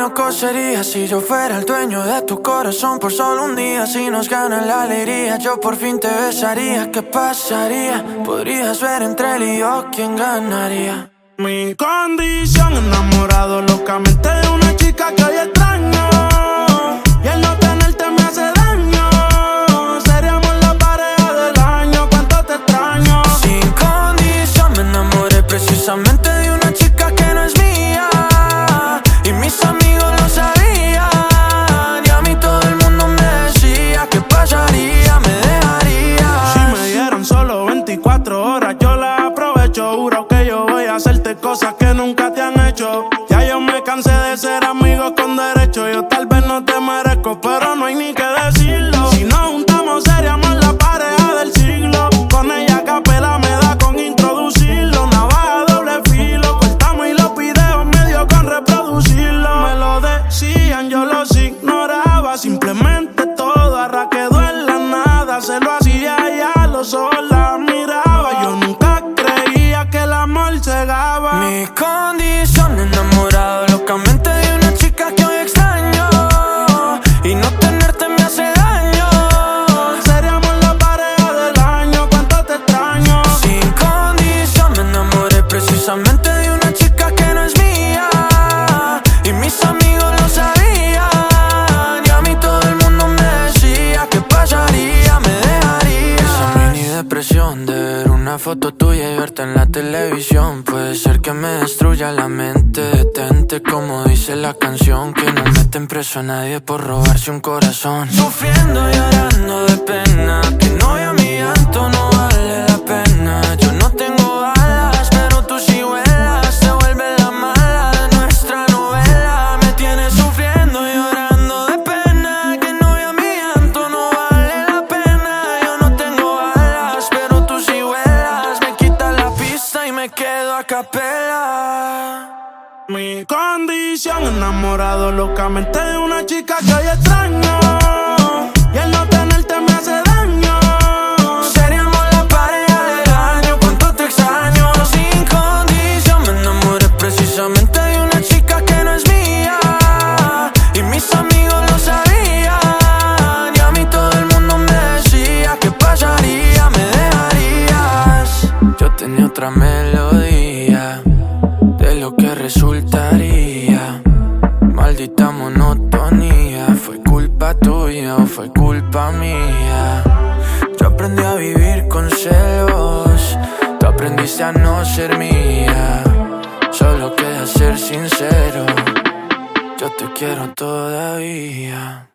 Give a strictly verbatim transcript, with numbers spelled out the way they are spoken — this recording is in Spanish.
loco sería si yo fuera el dueño de tu corazón por solo un día. Si nos gana la alegría, yo por fin te besaría. ¿Qué pasaría? Podrías ver entre él y yo quién ganaría. Mi condición, enamorado locamente de una chica que hoy extraño. Y el no tenerte me hace daño. Seríamos la pareja del año, cuánto te extraño. Sin condición me enamoré precisamente de una chica que no es mía. Y mis amigos lo sabían. Y a mí todo el mundo me decía ¿qué pasaría? Me dejaría. Si me dieron solo veinticuatro horas, yo las aprovecho. Juro que yo voy a hacerte cosas que nunca te han hecho. Ya yo me cansé de ser amigos con derecho. Yo tal vez no te merezco, pero no hay ni que decirlo. Si nos juntamos seríamos la pareja del siglo. Con ella a capela me da con introducirlo. Navaja doble filo, cortamos y los videos medio con reproducirlo. Me lo decían, yo los ignoraba. Simplemente todo arra quedó en la nada. Se lo hacía y a los ojos la miraba. Yo nunca creía que el amor cegaba. Mi condición, enamorado locamente de una chica que hoy extraño. Y no tenerte me hace daño. Seríamos la pareja del año, cuánto te extraño. Sin condición me enamoré precisamente de una chica que no es mía. Y mis amigos lo sabían. Y a mí todo el mundo me decía ¿qué pasaría? Me dejaría. Esa mini depresión de ver una foto tuya y verte en la televisión puede ser que me destruya la mente. Detente como dice la canción, que no meten preso a nadie por robarse un corazón. Sufriendo y llorando de pena, que no vea mi llanto no vale la pena. Yo no tengo alas, pero tú sí vuelas. Te vuelve la mala de nuestra novela. Me tienes sufriendo y llorando de pena, que no vea mi llanto no vale la pena. Yo no tengo alas, pero tú sí vuelas. Me quitas la pista y me quedo a capela. Mi condición, enamorado locamente de una chica que hoy extraño. Y el no tenerte me hace daño. Seríamos la pareja del año, cuánto te extraño. Sin condición me enamoré precisamente de una chica que no es mía. Y mis amigos lo sabían. Y a mí todo el mundo me decía ¿qué pasaría? Me dejarías. Yo tenía otra melodía de lo que resultaría. Maldita monotonía. ¿Fue culpa tuya o fue culpa mía? Yo aprendí a vivir con celos. Tú aprendiste a no ser mía. Solo queda ser sincero. Yo te quiero todavía.